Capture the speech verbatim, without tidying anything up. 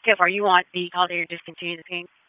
So far, you want the consolidator to discontinue the payment?